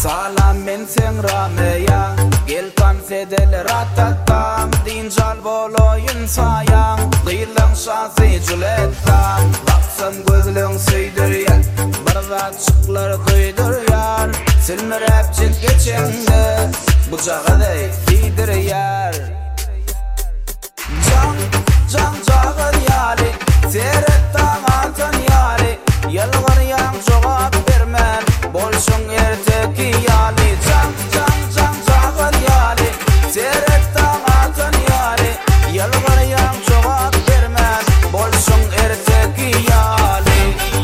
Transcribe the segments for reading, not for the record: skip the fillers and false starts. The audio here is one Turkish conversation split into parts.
Salam men sen rameya gel konfedel ratatam din jal boloyun sayang qiylan şasi julettam baksam gözlüğün süydürüyen barvat çıklar kıydırıyan silmirep çit geçende bu cağaday fiydiriyer can cağır yali seyrettan atan yali yalvar yan cevap vermem bolşun erteki yali can cağır yali seyrettan atan yali yalvar yan cevap vermem bolşun erteki yali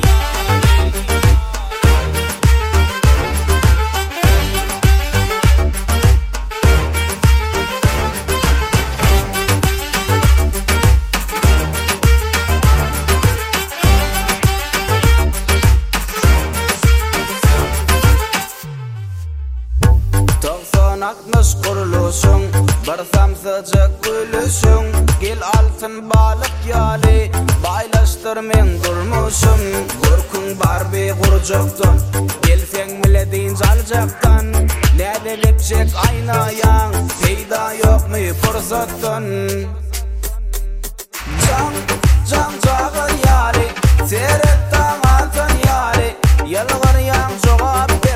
Akmış kuruluşun bir samsıcık gülüşün gel altın balık yali baylaştır men durmuşum korkun bar bir kurcuktan gelsen bile din calcaktan ne delipcek aynayan peyda yok mu fırsattan can cağır yali seyrettan atan yali yalvar yan cevap